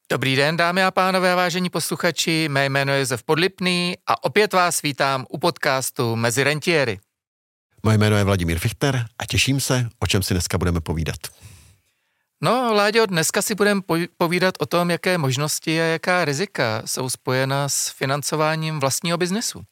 Dobrý den, dámy a pánové, vážení posluchači, mé jméno je Josef Podlipný a opět vás vítám u podcastu Mezi rentiéry. Moje jméno je Vladimír Fichtner a těším se, o čem si dneska budeme povídat. No, Láďo, dneska si budeme povídat o tom, jaké možnosti a jaká rizika jsou spojena s financováním vlastního biznesu.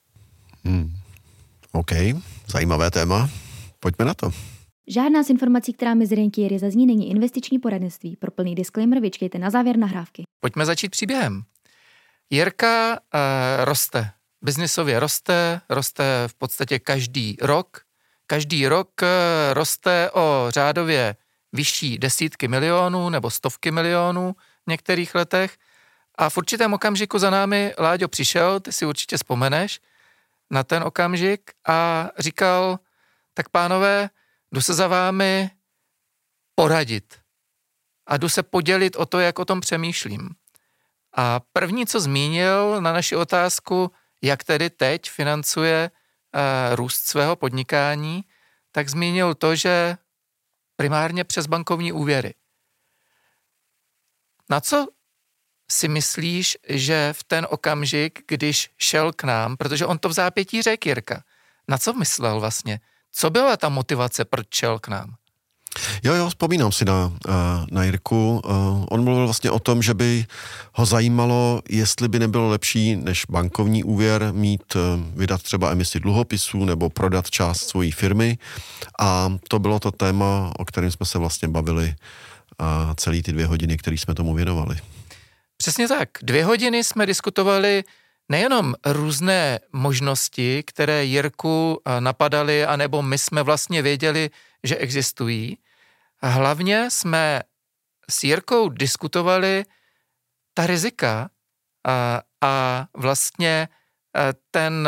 OK, zajímavé téma. Pojďme na to. Žádná z informací, která mezi rentiéry zazní, není investiční poradenství. Pro plný disclaimer vyčkejte na závěr nahrávky. Pojďme začít příběhem. Jirka roste. Biznisově roste v podstatě každý rok. Každý rok roste o řádově vyšší desítky milionů nebo stovky milionů v některých letech. A v určitém okamžiku za námi Láďo přišel, ty si určitě vzpomeneš na ten okamžik a říkal, tak pánové, jdu se za vámi poradit a jdu se podělit o to, jak o tom přemýšlím. A první, co zmínil na naši otázku, jak tedy teď financuje růst svého podnikání, tak zmínil to, že primárně přes bankovní úvěry. Na co si myslíš, že v ten okamžik, když šel k nám, protože on to v zápětí řekl, Jirka, na co myslel vlastně? Co byla ta motivace, proč šel k nám? Jo, vzpomínám si na Jirku. On mluvil vlastně o tom, že by ho zajímalo, jestli by nebylo lepší než bankovní úvěr vydat třeba emisi dluhopisů nebo prodat část svojí firmy. A to bylo to téma, o kterém jsme se vlastně bavili celý ty 2 hodiny, které jsme tomu věnovali. Přesně tak. 2 hodiny jsme diskutovali nejenom různé možnosti, které Jirku napadaly, anebo my jsme vlastně věděli, že existují. Hlavně jsme s Jirkou diskutovali ta rizika a vlastně ten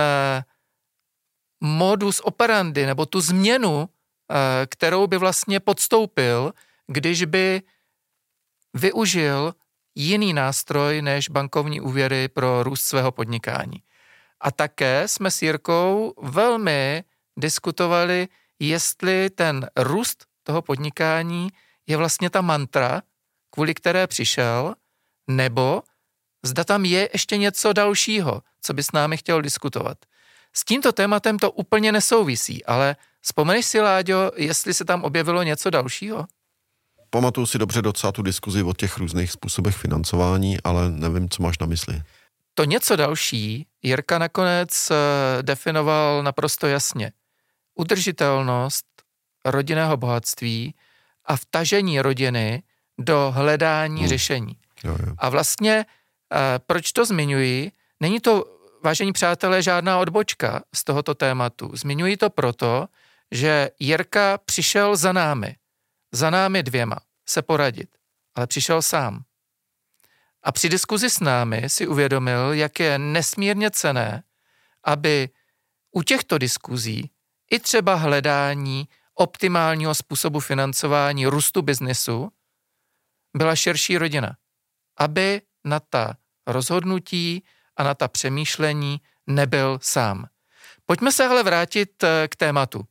modus operandi, nebo tu změnu, kterou by vlastně podstoupil, když by využil jiný nástroj než bankovní úvěry pro růst svého podnikání. A také jsme s Jirkou velmi diskutovali, jestli ten růst toho podnikání je vlastně ta mantra, kvůli které přišel, nebo zda tam je ještě něco dalšího, co by s námi chtěl diskutovat. S tímto tématem to úplně nesouvisí, ale vzpomeneš si, Láďo, jestli se tam objevilo něco dalšího? Pamatuju si dobře docela tu diskuzi o těch různých způsobech financování, ale nevím, co máš na mysli. To něco další Jirka nakonec definoval naprosto jasně. Udržitelnost rodinného bohatství a vtažení rodiny do hledání řešení. Jo. A vlastně, proč to zmiňuji, není to, vážení přátelé, žádná odbočka z tohoto tématu. Zmiňuji to proto, že Jirka přišel za námi 2 se poradit, ale přišel sám. A při diskuzi s námi si uvědomil, jak je nesmírně cenné, aby u těchto diskuzí i třeba hledání optimálního způsobu financování růstu biznesu byla širší rodina. Aby na ta rozhodnutí a na ta přemýšlení nebyl sám. Pojďme se ale vrátit k tématu.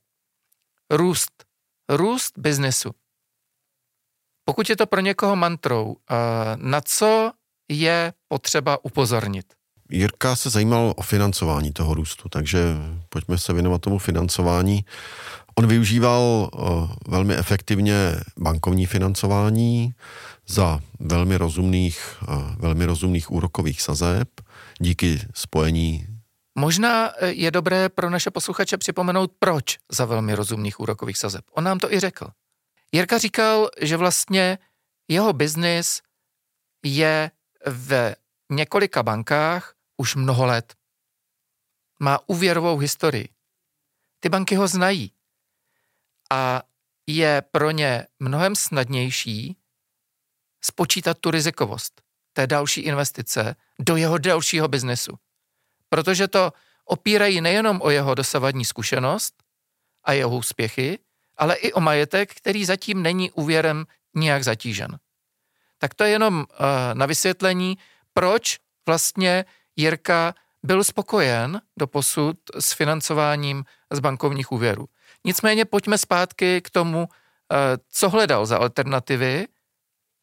Růst biznesu. Pokud je to pro někoho mantrou, na co je potřeba upozornit? Jirka se zajímal o financování toho růstu, takže pojďme se věnovat tomu financování. On využíval velmi efektivně bankovní financování za velmi rozumných úrokových sazeb díky spojení. Možná je dobré pro naše posluchače připomenout, proč za velmi rozumných úrokových sazeb. On nám to i řekl. Jirka říkal, že vlastně jeho biznis je v několika bankách už mnoho let. Má úvěrovou historii. Ty banky ho znají. A je pro ně mnohem snadnější spočítat tu rizikovost té další investice do jeho dalšího biznesu. Protože to opírají nejenom o jeho dosavadní zkušenost a jeho úspěchy, ale i o majetek, který zatím není úvěrem nijak zatížen. Tak to je jenom na vysvětlení, proč vlastně Jirka byl spokojen doposud s financováním z bankovních úvěrů. Nicméně pojďme zpátky k tomu, co hledal za alternativy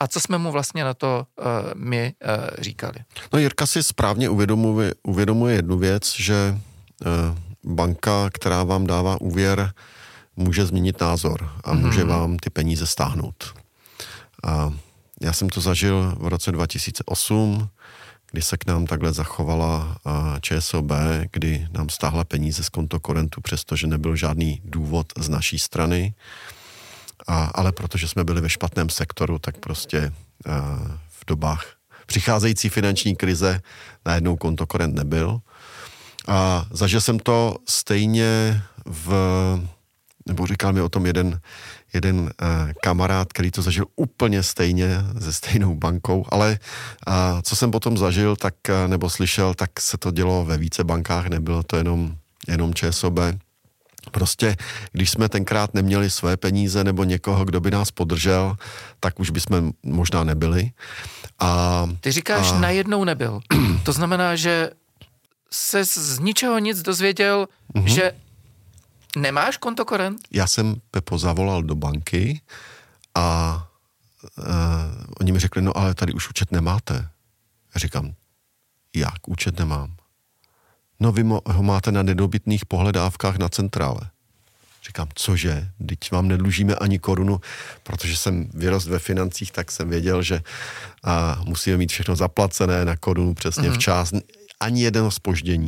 a co jsme mu vlastně na to my říkali. No Jirka si správně uvědomuje jednu věc, že banka, která vám dává úvěr, může změnit názor a může vám ty peníze stáhnout. A já jsem to zažil v roce 2008, kdy se k nám takhle zachovala ČSOB, kdy nám stáhla peníze z kontokorentu, přestože nebyl žádný důvod z naší strany, ale protože jsme byli ve špatném sektoru, tak prostě v dobách přicházející finanční krize najednou kontokorent nebyl. A zažil jsem to stejně nebo říkal mi o tom jeden kamarád, který to zažil úplně stejně se stejnou bankou, ale co jsem potom zažil, nebo slyšel, tak se to dělo ve více bankách, nebylo to jenom ČSOB. Prostě, když jsme tenkrát neměli své peníze nebo někoho, kdo by nás podržel, tak už bychom možná nebyli. Ty říkáš, najednou nebyl. To znamená, že se z ničeho nic dozvěděl, že nemáš kontokorent? Já jsem, Pepo, zavolal do banky a oni mi řekli, no ale tady už účet nemáte. Já říkám, jak účet nemám? No vy ho máte na nedobytných pohledávkách na centrále. Říkám, cože? Teď vám nedlužíme ani korunu, protože jsem vyrost ve financích, tak jsem věděl, že musíme mít všechno zaplacené na korunu přesně včas. Ani jedno zpoždění.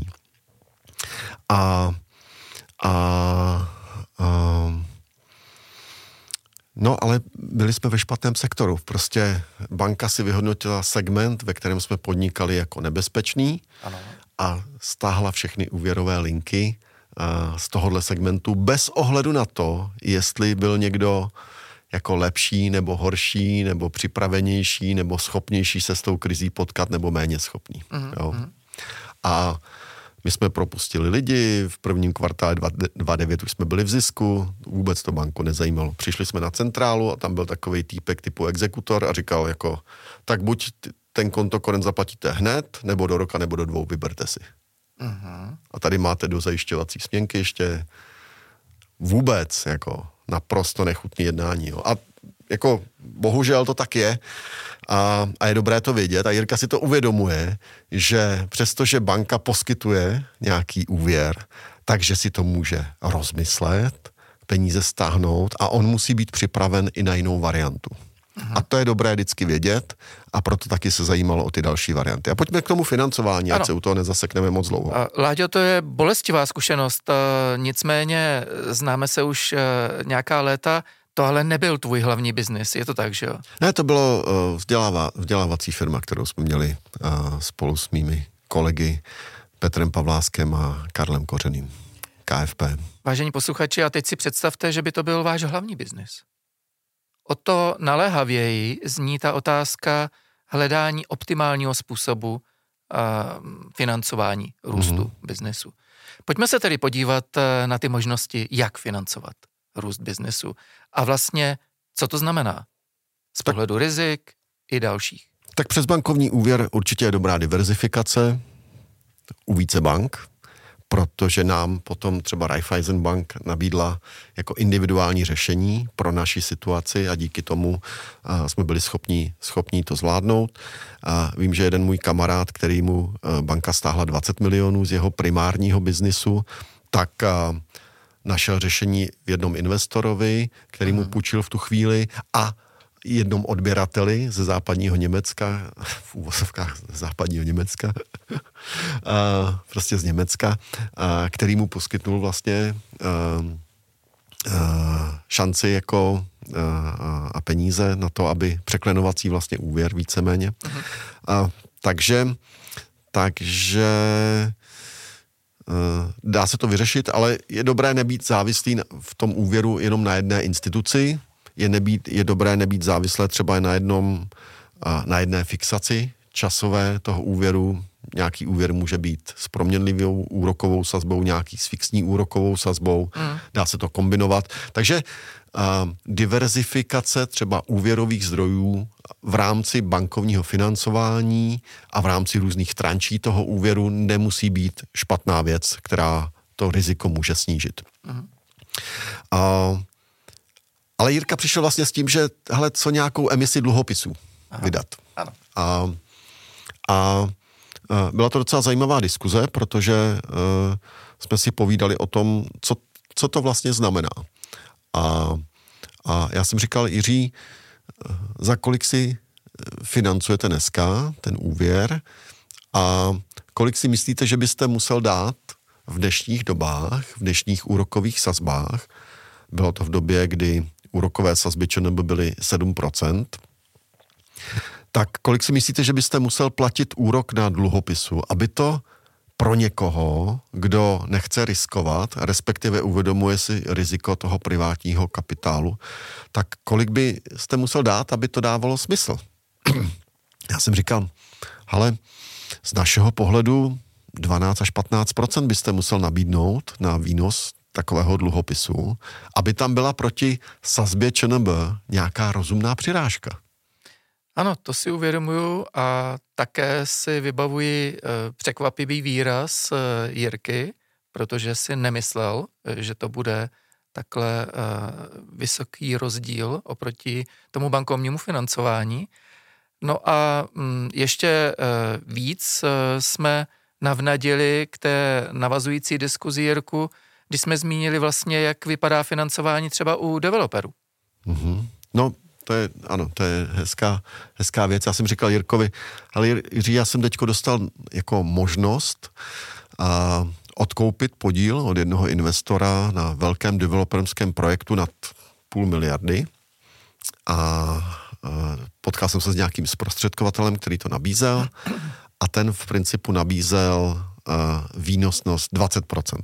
No, ale byli jsme ve špatném sektoru. Prostě banka si vyhodnotila segment, ve kterém jsme podnikali jako nebezpečný. Ano. A stáhla všechny úvěrové linky z tohohle segmentu bez ohledu na to, jestli byl někdo jako lepší nebo horší, nebo připravenější, nebo schopnější se s tou krizí potkat, nebo méně schopný. Jo? A my jsme propustili lidi, v prvním kvartále 2009 už jsme byli v zisku, vůbec to banku nezajímalo. Přišli jsme na centrálu a tam byl takovej týpek typu exekutor a říkal jako, tak buď ten kontokorent zaplatíte hned, nebo do roka, nebo do 2, vyberte si. A tady máte do zajišťovací směnky ještě vůbec jako naprosto nechutný jednání. Jo. A jako bohužel to tak je a je dobré to vědět a Jirka si to uvědomuje, že přestože banka poskytuje nějaký úvěr, takže si to může rozmyslet, peníze stáhnout a on musí být připraven i na jinou variantu. A to je dobré vždycky vědět a proto taky se zajímalo o ty další varianty. A pojďme k tomu financování, ať se u toho nezasekneme moc dlouho. Láďo, to je bolestivá zkušenost, nicméně známe se už nějaká léta. To ale nebyl tvůj hlavní biznis, je to tak, že jo? Ne, to bylo vzdělávací firma, kterou jsme měli spolu s mými kolegy Petrem Pavláskem a Karlem Kořeným, KFP. Vážení posluchači, a teď si představte, že by to byl váš hlavní biznis. O to naléhavěji zní ta otázka hledání optimálního způsobu financování růstu biznesu. Pojďme se tedy podívat na ty možnosti, jak financovat růst biznesu. A vlastně, co to znamená? Z pohledu rizik i dalších. Tak přes bankovní úvěr určitě je dobrá diverzifikace u více bank, protože nám potom třeba Raiffeisen Bank nabídla jako individuální řešení pro naši situaci a díky tomu jsme byli schopní to zvládnout. Vím, že jeden můj kamarád, který mu banka stáhla 20 milionů z jeho primárního biznisu, tak našel řešení v jednom investorovi, který mu půjčil v tu chvíli a jednom odběrateli ze západního Německa, v úvozovkách ze západního Německa, prostě z Německa, který mu poskytnul vlastně šanci jako a peníze na to, aby překlenovací vlastně úvěr víceméně. Takže dá se to vyřešit, ale je dobré nebýt závislý v tom úvěru jenom na jedné instituci, je dobré nebýt závislé třeba na jedné fixaci časové toho úvěru. Nějaký úvěr může být s proměnlivou úrokovou sazbou, nějaký s fixní úrokovou sazbou, dá se to kombinovat. Takže diverzifikace třeba úvěrových zdrojů v rámci bankovního financování a v rámci různých trančí toho úvěru nemusí být špatná věc, která to riziko může snížit. Ale Jirka přišel vlastně s tím, že hele, co nějakou emisi dluhopisů. vydat. Ano. A byla to docela zajímavá diskuze, protože jsme si povídali o tom, co to vlastně znamená. A já jsem říkal, Jiří, za kolik si financujete dneska ten úvěr a kolik si myslíte, že byste musel dát v dnešních dobách, v dnešních úrokových sazbách. Bylo to v době, kdy úrokové sazby ČNB byly 7%. Tak kolik si myslíte, že byste musel platit úrok na dluhopisu, aby to pro někoho, kdo nechce riskovat, respektive uvědomuje si riziko toho privátního kapitálu, tak kolik byste musel dát, aby to dávalo smysl? Já jsem říkal, ale z našeho pohledu 12 až 15% byste musel nabídnout na výnos takového dluhopisu, aby tam byla proti sazbě ČNB nějaká rozumná přirážka. Ano, to si uvědomuju a také si vybavuji překvapivý výraz Jirky, protože si nemyslel, že to bude takhle vysoký rozdíl oproti tomu bankovnímu financování. No a ještě víc jsme navnadili k té navazující diskuzi, Jirku, když jsme zmínili vlastně, jak vypadá financování třeba u developerů. Mm-hmm. No, to je hezká věc. Já jsem říkal Jirkovi, ale Jiří, já jsem teďko dostal jako možnost odkoupit podíl od jednoho investora na velkém developerském projektu nad 500 miliony a potkal jsem se s nějakým zprostředkovatelem, který to nabízel a ten v principu nabízel výnosnost 20%.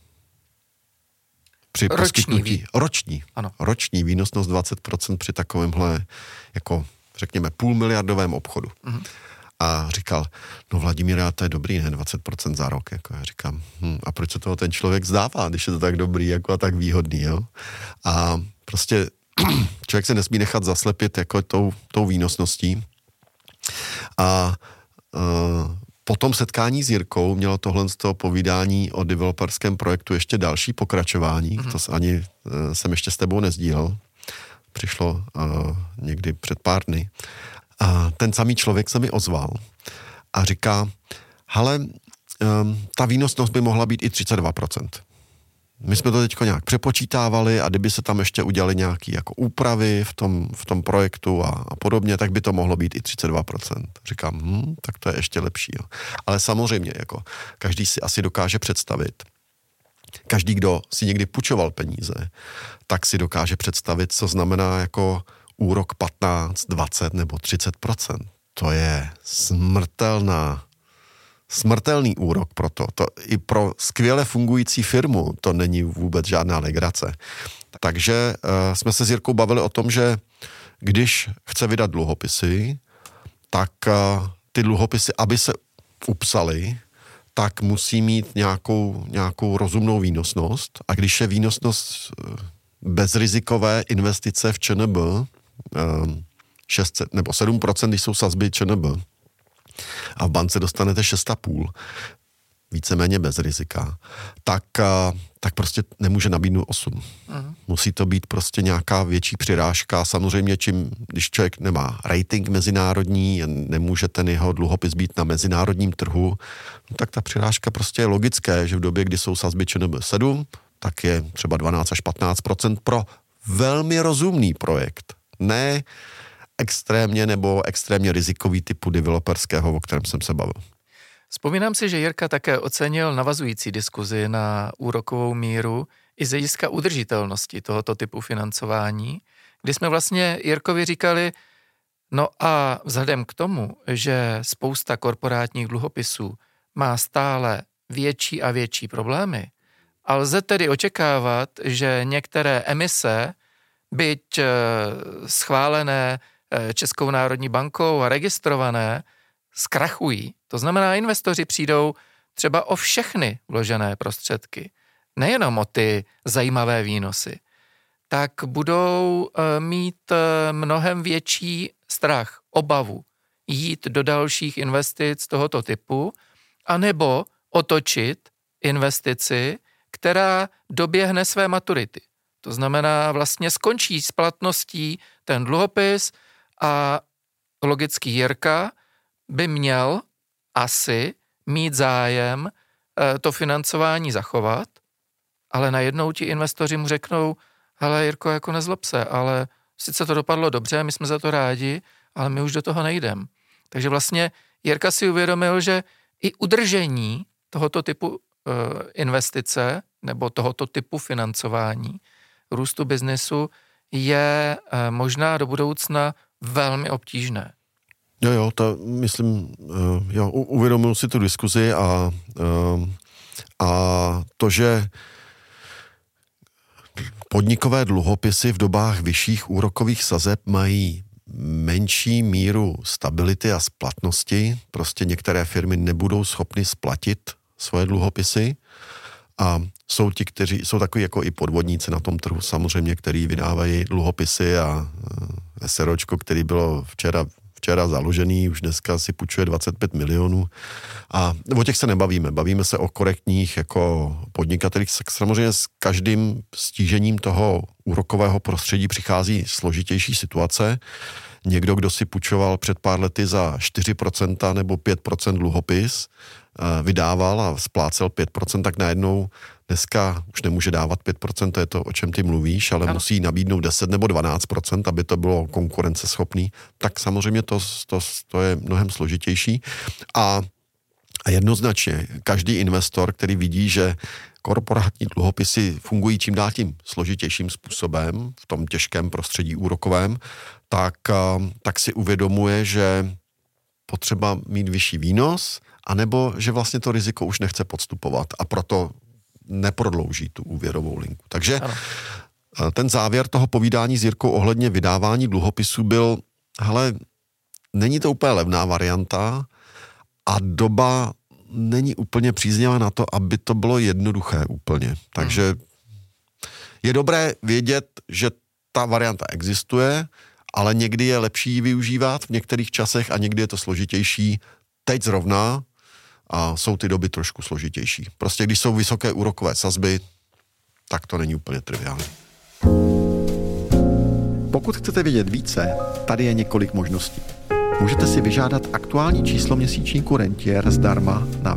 Při poskytnutí roční výnosnost 20% při takovémhle, jako řekněme, 500 miliardovém obchodu. Mm-hmm. A říkal, no Vladimíre, to je dobrý, ne, 20% za rok. Jako já říkám, a proč se toho ten člověk zdává, když je to tak dobrý jako a tak výhodný, jo? A prostě člověk se nesmí nechat zaslepit jako tou výnosností. A po tom setkání s Jirkou mělo tohle z toho povídání o developerském projektu ještě další pokračování, to ani jsem ještě s tebou nezdílel. Přišlo někdy před pár dny. A ten samý člověk se mi ozval a říká, hele, ta výnosnost by mohla být i 32%. My jsme to teďko nějak přepočítávali a kdyby se tam ještě udělali nějaké jako úpravy v tom projektu a podobně, tak by to mohlo být i 32%. Říkám, tak to je ještě lepší. Jo. Ale samozřejmě, jako každý si asi dokáže představit, každý, kdo si někdy půjčoval peníze, tak si dokáže představit, co znamená jako úrok 15, 20 nebo 30%. To je smrtelný úrok pro to. I pro skvěle fungující firmu to není vůbec žádná legrace. Takže jsme se s Jirkou bavili o tom, že když chce vydat dluhopisy, tak ty dluhopisy, aby se upsaly, tak musí mít nějakou rozumnou výnosnost. A když je výnosnost bezrizikové investice v ČNB 600 nebo 7%, když jsou sazby ČNB, a v bance dostanete 6,5, víceméně bez rizika, tak prostě nemůže nabídnout 8. Musí to být prostě nějaká větší přirážka. Samozřejmě, když člověk nemá rating mezinárodní, nemůže ten jeho dluhopis být na mezinárodním trhu, tak ta přirážka prostě je logické, že v době, kdy jsou sazby ČNB 7, tak je třeba 12 až 15% pro velmi rozumný projekt. Ne extrémně nebo extrémně rizikový typu developerského, o kterém jsem se bavil. Vzpomínám si, že Jirka také ocenil navazující diskuzi na úrokovou míru i z hlediska udržitelnosti tohoto typu financování, kdy jsme vlastně Jirkovi říkali, no a vzhledem k tomu, že spousta korporátních dluhopisů má stále větší a větší problémy, a lze tedy očekávat, že některé emise, byť schválené Českou národní bankou a registrované, zkrachují. To znamená, investoři přijdou třeba o všechny vložené prostředky, nejenom o ty zajímavé výnosy, tak budou mít mnohem větší strach, obavu jít do dalších investic tohoto typu, anebo otočit investici, která doběhne své maturity. To znamená, vlastně skončí s platností ten dluhopis a logicky Jirka by měl asi mít zájem to financování zachovat, ale najednou ti investoři mu řeknou, hele Jirko, jako nezlob se, ale sice to dopadlo dobře, my jsme za to rádi, ale my už do toho nejdem. Takže vlastně Jirka si uvědomil, že i udržení tohoto typu investice nebo tohoto typu financování růstu biznesu je možná do budoucna velmi obtížné. Jo, to myslím, uvědomil si tu diskuzi a to, že podnikové dluhopisy v dobách vyšších úrokových sazeb mají menší míru stability a splatnosti. Prostě některé firmy nebudou schopny splatit svoje dluhopisy a jsou ti, kteří jsou takový jako i podvodníci na tom trhu samozřejmě, který vydávají dluhopisy a SROčko, který bylo včera založený, už dneska si půjčuje 25 milionů a o těch se nebavíme. Bavíme se o korektních jako podnikatelích. Samozřejmě s každým stížením toho úrokového prostředí přichází složitější situace. Někdo, kdo si půjčoval před pár lety za 4% nebo 5% dluhopis, vydával a splácel 5%, tak najednou dneska už nemůže dávat 5%, to je to, o čem ty mluvíš, ale musí nabídnout 10 nebo 12%, aby to bylo konkurenceschopný. Tak samozřejmě to je mnohem složitější. A jednoznačně každý investor, který vidí, že korporátní dluhopisy fungují čím dál tím složitějším způsobem v tom těžkém prostředí úrokovém, tak si uvědomuje, že potřeba mít vyšší výnos, anebo že vlastně to riziko už nechce podstupovat a proto neprodlouží tu úvěrovou linku. Takže ten závěr toho povídání s Jirkou ohledně vydávání dluhopisů byl, hele, není to úplně levná varianta a doba není úplně příznivá na to, aby to bylo jednoduché úplně. Takže je dobré vědět, že ta varianta existuje, ale někdy je lepší ji využívat v některých časech a někdy je to složitější. Teď zrovna a jsou ty doby trošku složitější. Prostě když jsou vysoké úrokové sazby, tak to není úplně triviální. Pokud chcete vědět více, tady je několik možností. Můžete si vyžádat aktuální číslo měsíčníku Rentier zdarma na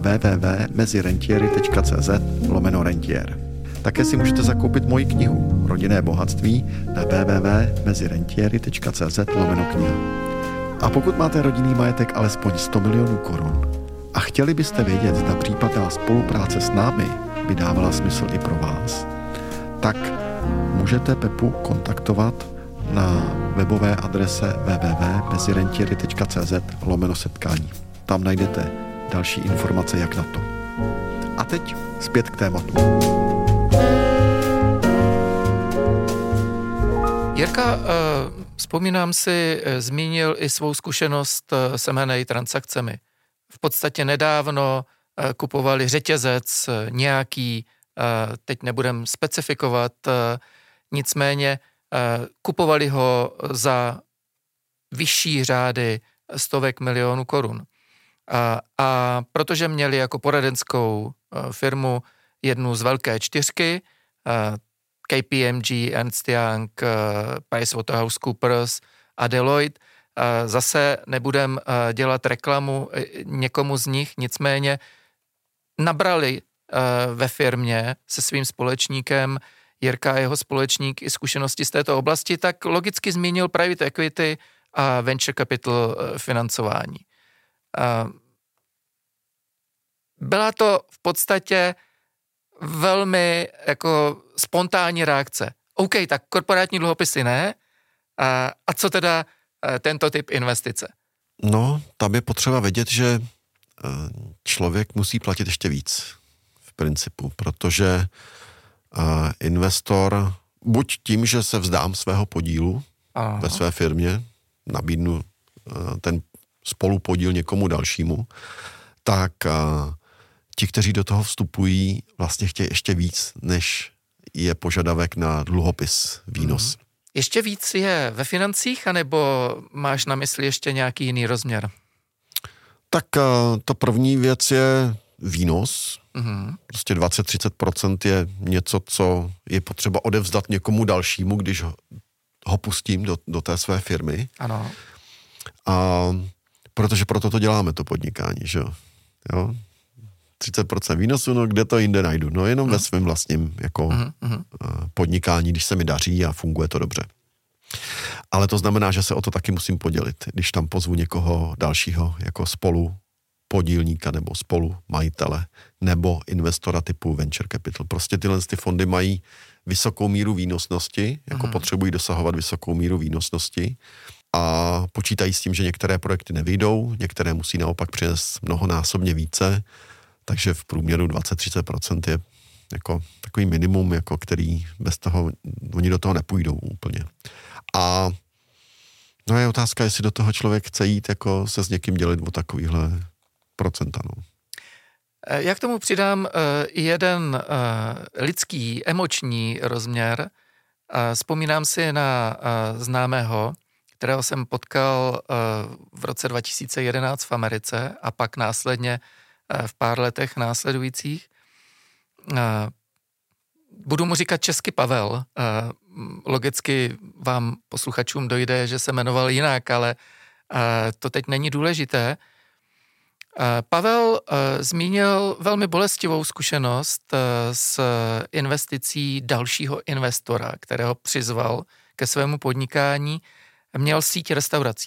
www.mezirentieri.cz/rentier. Také si můžete zakoupit moji knihu Rodinné bohatství na www.mezirentieri.cz/kniha. A pokud máte rodinný majetek alespoň 100 milionů korun a chtěli byste vědět, zda případná spolupráce s námi by dávala smysl i pro vás, tak můžete Pepu kontaktovat na webové adrese www.mezirentieri.cz/setkání. Tam najdete další informace, jak na to. A teď zpět k tématu. Jirka, vzpomínám si, zmínil i svou zkušenost s M&A transakcemi. V podstatě nedávno kupovali řetězec nějaký, teď nebudem specifikovat, nicméně kupovali ho za vyšší řády stovek milionů korun. A protože měli jako poradenskou firmu jednu z velké čtyřky, KPMG, Ernst Young, PricewaterhouseCoopers a Deloitte, zase nebudem dělat reklamu někomu z nich, nicméně nabrali ve firmě se svým společníkem Jirka a jeho společník i zkušenosti z této oblasti, tak logicky zmínil private equity a venture capital financování. Byla to v podstatě velmi jako spontánní reakce. OK, tak korporátní dluhopisy ne, a co teda tento typ investice? No, tam je potřeba vědět, že člověk musí platit ještě víc v principu, protože investor buď tím, že se vzdám svého podílu ve své firmě, nabídnu ten spolupodíl někomu dalšímu, tak ti, kteří do toho vstupují, vlastně chtějí ještě víc, než je požadavek na dluhopis, výnos. Ještě víc je ve financích, anebo máš na mysli ještě nějaký jiný rozměr? Tak ta první věc je výnos. Prostě 20-30% je něco, co je potřeba odevzdat někomu dalšímu, když ho pustím do té své firmy. Ano. A protože proto to děláme, to podnikání, že jo. 30% výnosu, no kde to jinde najdu? No jenom ve svém vlastním jako podnikání, když se mi daří a funguje to dobře. Ale to znamená, že se o to taky musím podělit, když tam pozvu někoho dalšího jako spolu podílníka nebo spolu majitele nebo investora typu venture capital. Prostě tyhle fondy mají vysokou míru výnosnosti, jako potřebují dosahovat vysokou míru výnosnosti a počítají s tím, že některé projekty nevyjdou, některé musí naopak přinést mnohonásobně více, takže v průměru 20-30% je jako takový minimum, jako který bez toho, oni do toho nepůjdou úplně. A no je otázka, jestli do toho člověk chce jít, jako se s někým dělit o takovýhle procenta. No. Já k tomu přidám jeden lidský, emoční rozměr. Vzpomínám si na známého, kterého jsem potkal v roce 2011 v Americe a pak následně v pár letech následujících. Budu mu říkat česky Pavel. Logicky vám posluchačům dojde, že se jmenoval jinak, ale to teď není důležité. Pavel zmínil velmi bolestivou zkušenost s investicí dalšího investora, kterého přizval ke svému podnikání. Měl síť restaurací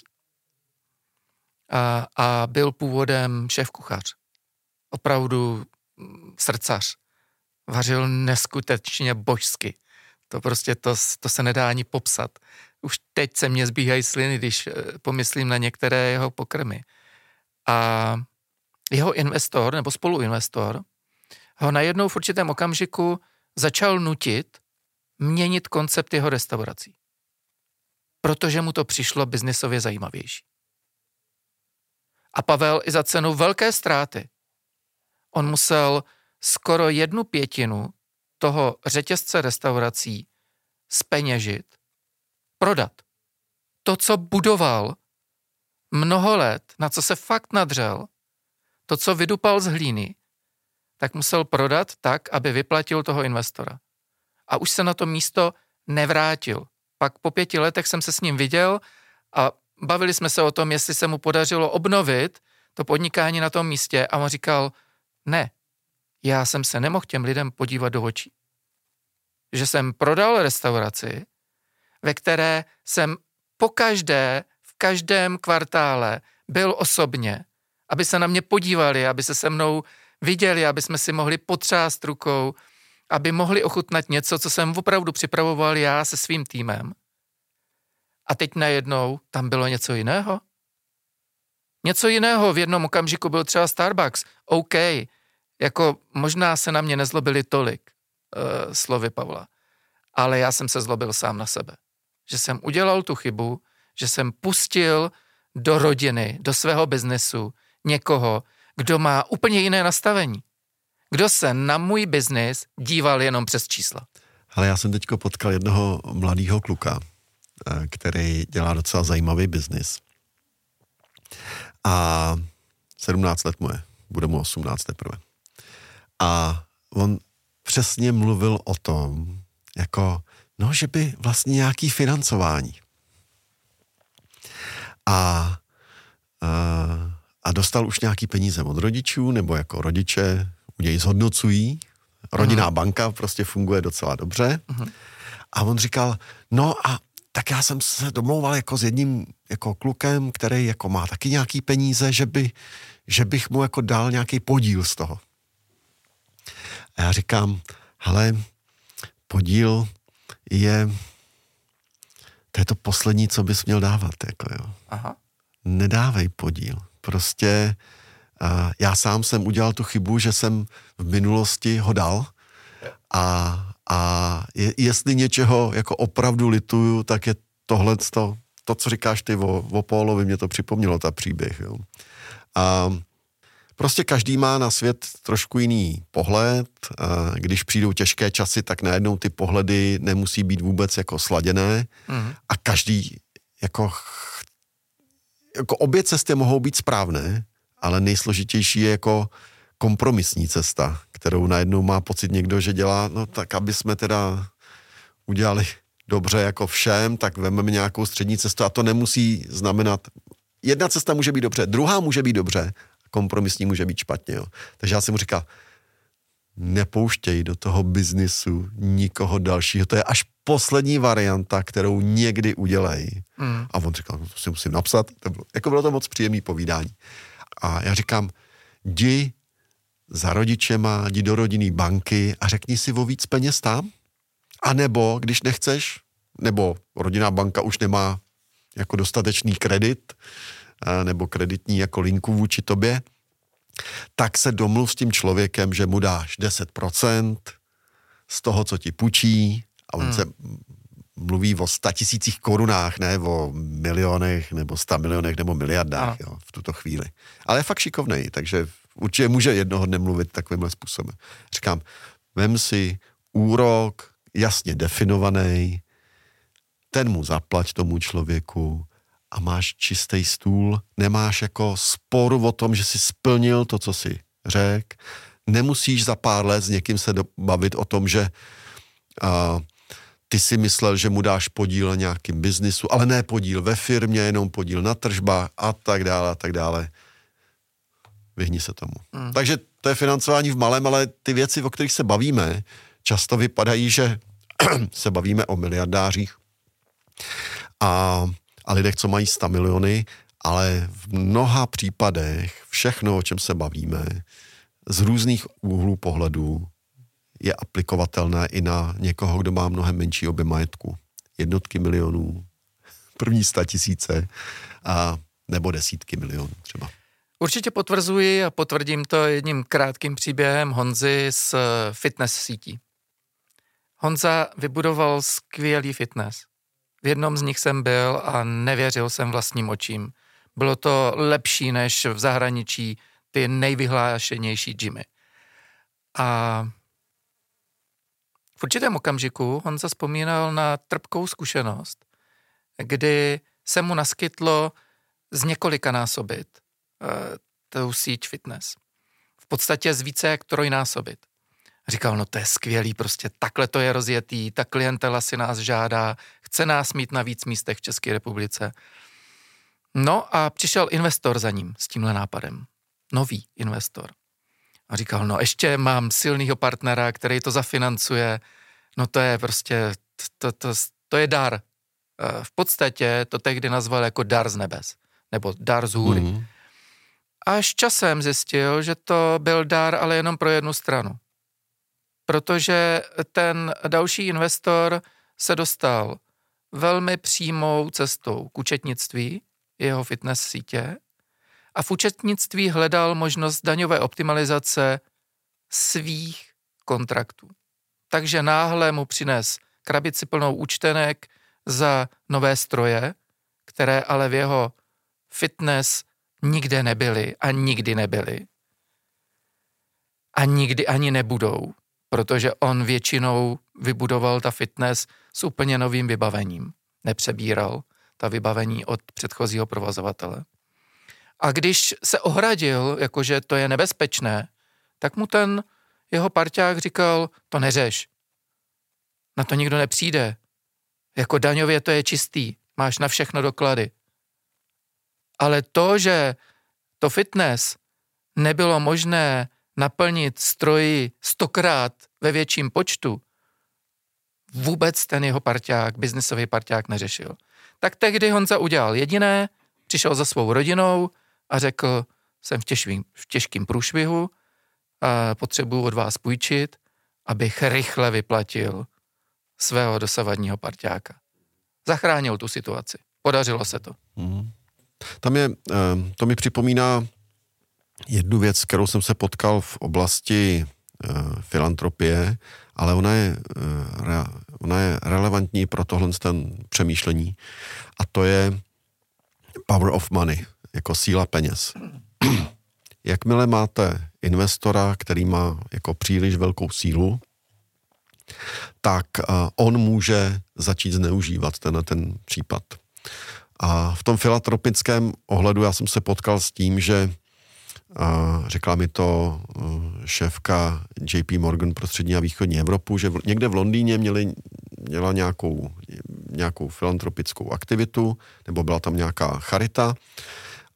a byl původem šéfkuchař. Opravdu srdcař. Vařil neskutečně božsky. To prostě to se nedá ani popsat. Už teď se mně zbíhají sliny, když pomyslím na některé jeho pokrmy. A jeho investor nebo spoluinvestor ho najednou v určitém okamžiku začal nutit měnit koncept jeho restaurací. Protože mu to přišlo biznisově zajímavější. A Pavel i za cenu velké ztráty. On musel skoro 1/5 toho řetězce restaurací zpeněžit, prodat. To, co budoval mnoho let, na co se fakt nadřel, to, co vydupal z hlíny, tak musel prodat tak, aby vyplatil toho investora. A už se na to místo nevrátil. Pak po 5 letech jsem se s ním viděl a bavili jsme se o tom, jestli se mu podařilo obnovit to podnikání na tom místě a on říkal, ne, já jsem se nemohl těm lidem podívat do očí. Že jsem prodal restauraci, ve které jsem pokaždé, v každém kvartále byl osobně, aby se na mě podívali, aby se se mnou viděli, aby jsme si mohli potřást rukou, aby mohli ochutnat něco, co jsem opravdu připravoval já se svým týmem. A teď najednou tam bylo něco jiného. Něco jiného v jednom okamžiku byl třeba Starbucks. OK, jako možná se na mě nezlobili tolik, slovy Pavla, ale já jsem se zlobil sám na sebe. Že jsem udělal tu chybu, že jsem pustil do rodiny, do svého biznesu někoho, kdo má úplně jiné nastavení. Kdo se na můj biznis díval jenom přes čísla. Ale já jsem teďko potkal jednoho mladého kluka, který dělá docela zajímavý biznis. A 17 let mu je, bude mu 18 teprve. A on přesně mluvil o tom, jako, no, že by vlastně nějaký financování. A dostal už nějaký peníze od rodičů, nebo jako rodiče u něj zhodnocují. Rodinná banka prostě funguje docela dobře. A on říkal, no a tak já jsem se domlouval jako s jedním jako klukem, který jako má taky nějaký peníze, že bych mu jako dal nějaký podíl z toho. A já říkám, hele, podíl to je to poslední, co bys měl dávat, jako jo. Aha. Nedávej podíl. Prostě já sám jsem udělal tu chybu, že jsem v minulosti ho dal a jestli něčeho jako opravdu lituju, tak je tohle to, co říkáš ty o Pólovi, mě to připomnělo, ta příběh. Jo. A prostě každý má na svět trošku jiný pohled. Když přijdou těžké časy, tak najednou ty pohledy nemusí být vůbec jako sladěné a každý jako obě cesty mohou být správné, ale nejsložitější je jako kompromisní cesta, kterou najednou má pocit někdo, že dělá, no tak aby jsme teda udělali dobře jako všem, tak vememe nějakou střední cestu a to nemusí znamenat jedna cesta může být dobře, druhá může být dobře, kompromisní může být špatně. Jo. Takže já jsem mu říkal, nepouštěj do toho biznisu nikoho dalšího, to je až poslední varianta, kterou někdy udělej. A on říkal, no to si musím napsat, bylo to moc příjemný povídání. A já říkám, jdi za rodičema, jdi do rodinné banky a řekni si o víc peněz tam. A nebo, když nechceš, nebo rodinná banka už nemá jako dostatečný kredit, nebo kreditní jako linku vůči tobě, tak se domluv s tím člověkem, že mu dáš 10% z toho, co ti půjčí, a on se mluví o 100 000 korunách, ne o milionech, nebo 100 milionech, nebo miliardách, jo, v tuto chvíli. Ale je fakt šikovnej, takže určitě může jednoho dne mluvit takovýmhle způsobem. Říkám, vem si úrok jasně definovaný, ten mu zaplať tomu člověku a máš čistý stůl, nemáš jako sporu o tom, že jsi splnil to, co jsi řekl, nemusíš za pár let s někým se bavit o tom, že ty si myslel, že mu dáš podíl na nějakým biznisu, ale ne podíl ve firmě, jenom podíl na tržbách a tak dále, a tak dále. Vyhni se tomu. Takže to je financování v malém, ale ty věci, o kterých se bavíme, často vypadají, že se bavíme o miliardářích a lidech, co mají 100 miliony, ale v mnoha případech všechno, o čem se bavíme, z různých úhlů pohledů je aplikovatelné i na někoho, kdo má mnohem menší objem majetku. Jednotky milionů, první 100 000 a nebo desítky milionů třeba. Určitě potvrzuji a potvrdím to jedním krátkým příběhem Honzy z fitness sítí. Honza vybudoval skvělý fitness. V jednom z nich jsem byl a nevěřil jsem vlastním očím. Bylo to lepší než v zahraničí ty nejvyhlášenější gymy. A v určitém okamžiku Honza vzpomínal na trpkou zkušenost, kdy se mu naskytlo z několika násobit tu síť fitness. V podstatě z více jak trojnásobit. Říkal, no to je skvělý, prostě takhle to je rozjetý, ta klientela si nás žádá, chce nás mít na víc místech v České republice. No a přišel investor za ním s tímhle nápadem. Nový investor. A říkal, no ještě mám silnýho partnera, který to zafinancuje, no to je prostě, to je dar. V podstatě to tehdy nazval jako dar z nebes, nebo dar z hůry. Až časem zjistil, že to byl dar, ale jenom pro jednu stranu. Protože ten další investor se dostal velmi přímou cestou k účetnictví jeho fitness sítě a v účetnictví hledal možnost daňové optimalizace svých kontraktů. Takže náhle mu přines krabici plnou účtenek za nové stroje, které ale v jeho fitness nikde nebyly a nikdy nebyly. A nikdy ani nebudou, protože on většinou vybudoval ta fitness s úplně novým vybavením. Nepřebíral ta vybavení od předchozího provozovatele. A když se ohradil, jakože to je nebezpečné, tak mu ten jeho parťák říkal, to neřeš. Na to nikdo nepřijde. Jako daňově to je čistý, máš na všechno doklady. Ale to, že to fitness nebylo možné naplnit stroji 100krát ve větším počtu, vůbec ten jeho parťák, biznisový parťák neřešil. Tak tehdy Honza udělal jediné, přišel za svou rodinou a řekl, jsem v těžkým průšvihu a potřebuji od vás půjčit, abych rychle vyplatil svého dosavadního parťáka. Zachránil tu situaci. Podařilo se to. To mi připomíná jednu věc, kterou jsem se potkal v oblasti filantropie, ale ona je relevantní pro tohle ten přemýšlení. A to je power of money, jako síla peněz. Jakmile máte investora, který má jako příliš velkou sílu, tak on může začít zneužívat ten případ. A v tom filantropickém ohledu já jsem se potkal s tím, že řekla mi to šéfka JP Morgan pro střední a východní Evropu, že někde v Londýně měla nějakou filantropickou aktivitu, nebo byla tam nějaká charita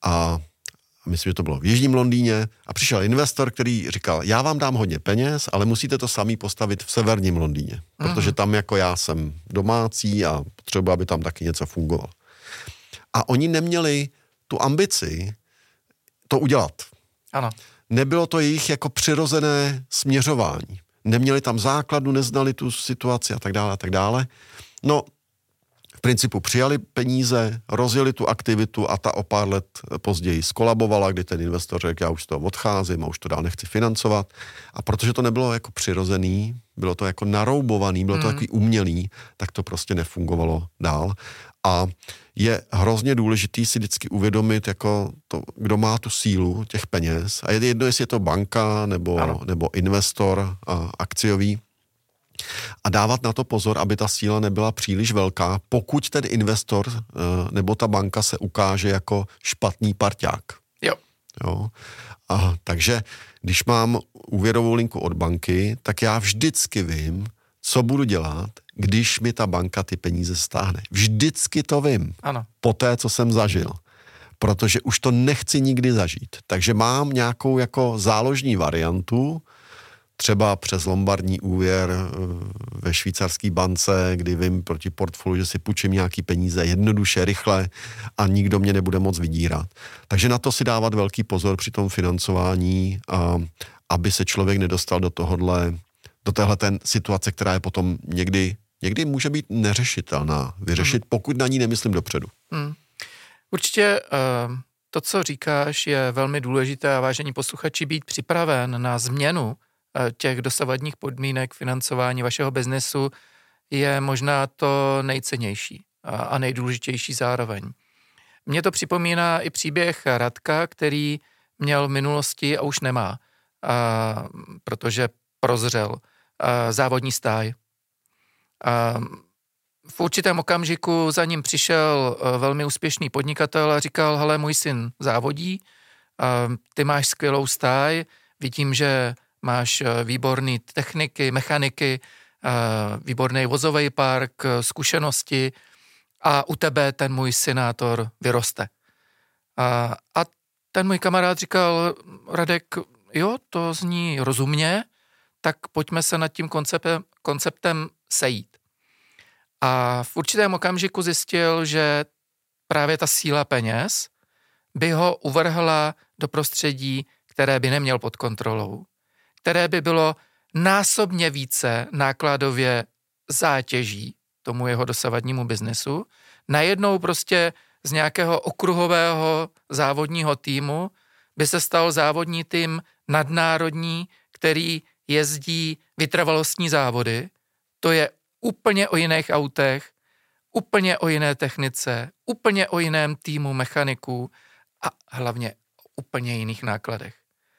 a myslím, že to bylo v jižním Londýně a přišel investor, který říkal, já vám dám hodně peněz, ale musíte to samý postavit v severním Londýně, protože tam jako já jsem domácí a potřebuji, aby tam taky něco fungovalo. A oni neměli tu ambici to udělat. Ano. Nebylo to jejich jako přirozené směřování. Neměli tam základnu, neznali tu situaci a tak dále, a tak dále. No, v principu přijali peníze, rozjeli tu aktivitu a ta o pár let později skolabovala, kdy ten investor řekl, já už z toho odcházím a už to dál nechci financovat. A protože to nebylo jako přirozený, bylo to jako naroubovaný, bylo to takový umělý, tak to prostě nefungovalo dál. A je hrozně důležitý si vždycky uvědomit, jako to, kdo má tu sílu těch peněz. A je jedno, jestli je to banka nebo investor akciový. A dávat na to pozor, aby ta síla nebyla příliš velká, pokud ten investor nebo ta banka se ukáže jako špatný parťák. Jo. Takže když mám úvěrovou linku od banky, tak já vždycky vím, co budu dělat, když mi ta banka ty peníze stáhne. Vždycky to vím. Ano. Po té, co jsem zažil. Protože už to nechci nikdy zažít. Takže mám nějakou jako záložní variantu, třeba přes lombardní úvěr ve švýcarské bance, kdy vím proti portfoliu, že si půjčím nějaký peníze jednoduše, rychle a nikdo mě nebude moc vydírat. Takže na to si dávat velký pozor při tom financování, aby se člověk nedostal do téhle situace, která je potom někdy může být neřešitelná vyřešit, pokud na ní nemyslím dopředu. Určitě to, co říkáš, je velmi důležité a vážení posluchači, být připraven na změnu těch dosavadních podmínek financování vašeho biznesu je možná to nejcennější a nejdůležitější zároveň. Mně to připomíná i příběh Radka, který měl v minulosti a už nemá, protože prozřel závodní stáj. V určitém okamžiku za ním přišel velmi úspěšný podnikatel a říkal, hele, můj syn závodí, ty máš skvělou stáj, vidím, že máš výborný techniky, mechaniky, výborný vozový park, zkušenosti a u tebe ten můj synátor vyroste. A ten můj kamarád říkal, Radek, jo, to zní rozumně, tak pojďme se nad tím konceptem sejít. A v určitém okamžiku zjistil, že právě ta síla peněz by ho uvrhla do prostředí, které by neměl pod kontrolou, které by bylo násobně více nákladově zátěží tomu jeho dosavadnímu biznesu. Najednou prostě z nějakého okruhového závodního týmu by se stal závodní tým nadnárodní, který jezdí vytrvalostní závody. To je úplně o jiných autech, úplně o jiné technice, úplně o jiném týmu mechaniků a hlavně o úplně jiných nákladech.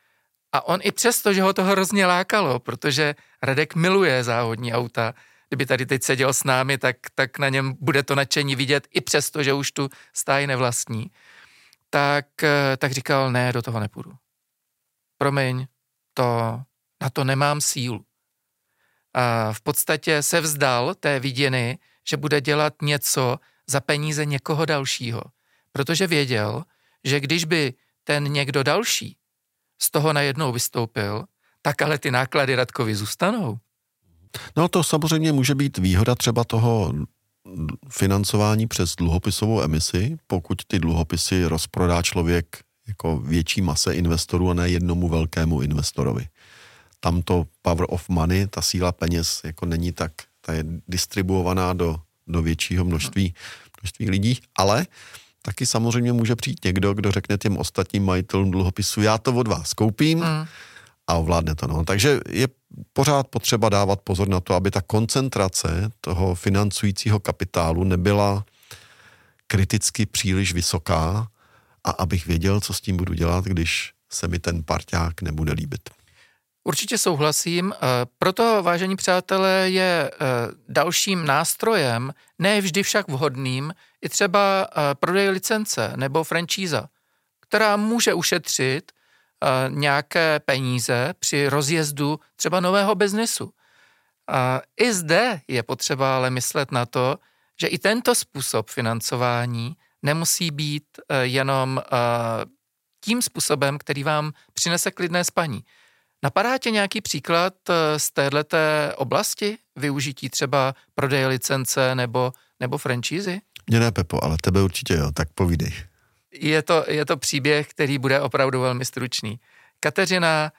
A on i přesto, že ho to hrozně lákalo, protože Radek miluje závodní auta, kdyby tady teď seděl s námi, tak na něm bude to nadšení vidět, i přesto, že už tu stáj nevlastní, tak říkal, ne, do toho nepůjdu. Promiň, na to nemám sílu. A v podstatě se vzdal té viděny, že bude dělat něco za peníze někoho dalšího, protože věděl, že když by ten někdo další z toho najednou vystoupil, tak ale ty náklady Radkovi zůstanou. No to samozřejmě může být výhoda třeba toho financování přes dluhopisovou emisi, pokud ty dluhopisy rozprodá člověk jako větší mase investorů a ne jednomu velkému investorovi. Tam to power of money, ta síla peněz jako není tak, ta je distribuovaná do většího množství lidí, ale taky samozřejmě může přijít někdo, kdo řekne těm ostatním majitelům dluhopisu, já to od vás koupím a ovládne to. No. Takže je pořád potřeba dávat pozor na to, aby ta koncentrace toho financujícího kapitálu nebyla kriticky příliš vysoká a abych věděl, co s tím budu dělat, když se mi ten parťák nebude líbit. Určitě souhlasím, proto, vážení přátelé, je dalším nástrojem, ne vždy však vhodným, i třeba prodej licence nebo franšíza, která může ušetřit nějaké peníze při rozjezdu třeba nového biznesu. I zde je potřeba ale myslet na to, že i tento způsob financování nemusí být jenom tím způsobem, který vám přinese klidné spaní. Napadá tě nějaký příklad z téhleté oblasti? Využití třeba prodeje licence nebo franšízy? Mně ne, Pepo, ale tebe určitě jo, tak povídej. Je to příběh, který bude opravdu velmi stručný. Kateřina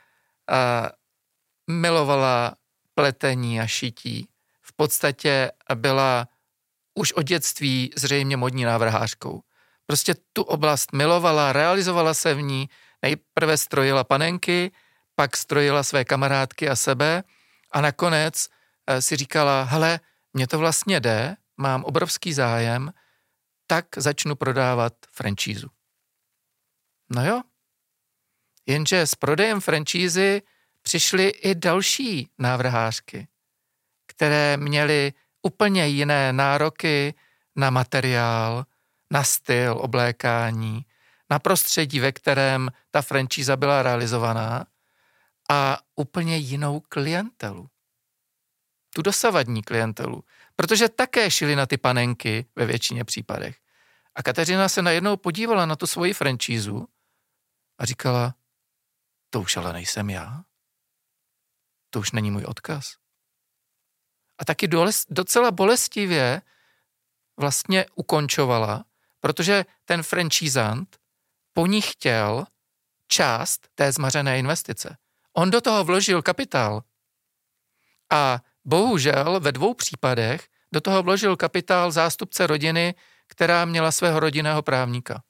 milovala pletení a šití. V podstatě byla už od dětství zřejmě modní návrhářkou. Prostě tu oblast milovala, realizovala se v ní, nejprve strojila panenky, pak strojila své kamarádky a sebe a nakonec si říkala, hele, mně to vlastně jde, mám obrovský zájem, tak začnu prodávat franšízu. No jo, jenže s prodejem franšízy přišly i další návrhářky, které měly úplně jiné nároky na materiál, na styl oblékání, na prostředí, ve kterém ta franšíza byla realizovaná a úplně jinou klientelu. Tu dosavadní klientelu, protože také šili na ty panenky ve většině případech. A Kateřina se najednou podívala na tu svoji franšízu a říkala, to už ale nejsem já. To už není můj odkaz. A taky docela bolestivě vlastně ukončovala, protože ten franšízant po ní chtěl část té zmařené investice. On do toho vložil kapitál a bohužel ve 2 případech do toho vložil kapitál zástupce rodiny, která měla svého rodinného právníka.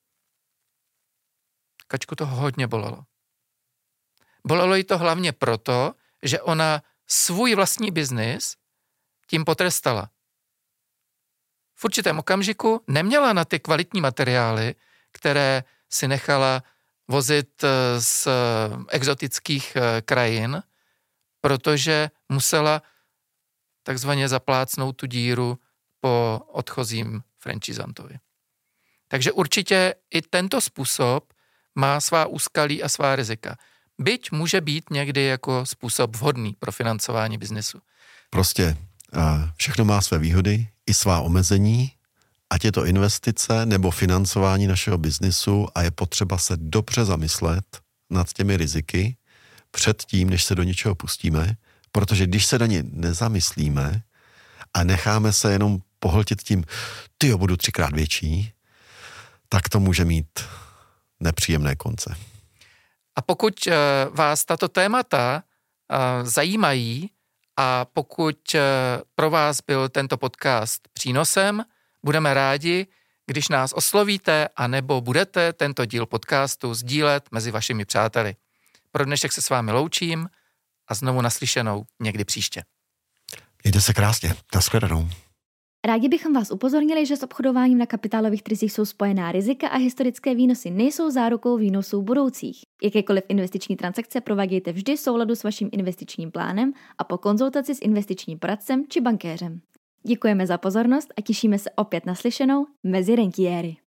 Kačku to hodně bolelo. Bolelo jí to hlavně proto, že ona svůj vlastní biznis tím potrestala. V určitém okamžiku neměla na ty kvalitní materiály, které si nechala vozit z exotických krajin, protože musela takzvaně zaplácnout tu díru po odchozím franšízantovi. Takže určitě i tento způsob má svá úskalí a svá rizika. Byť může být někdy jako způsob vhodný pro financování biznesu. Prostě všechno má své výhody i svá omezení, ať je to investice nebo financování našeho biznisu a je potřeba se dobře zamyslet nad těmi riziky před tím, než se do něčeho pustíme, protože když se do ně nezamyslíme a necháme se jenom pohltit tím, tyjo, budu 3x větší, tak to může mít nepříjemné konce. A pokud vás tato témata zajímají a pokud pro vás byl tento podcast přínosem, budeme rádi, když nás oslovíte a nebo budete tento díl podcastu sdílet mezi vašimi přáteli. Pro dnešek se s vámi loučím a znovu naslyšenou někdy příště. Mějte se krásně. Nashledanou. Rádi bychom vás upozornili, že s obchodováním na kapitálových trzích jsou spojená rizika a historické výnosy nejsou zárukou výnosů budoucích. Jakékoliv investiční transakce provádějte vždy v souladu s vaším investičním plánem a po konzultaci s investičním poradcem či bankéřem. Děkujeme za pozornost a těšíme se opět naslyšenou mezi rentiéry.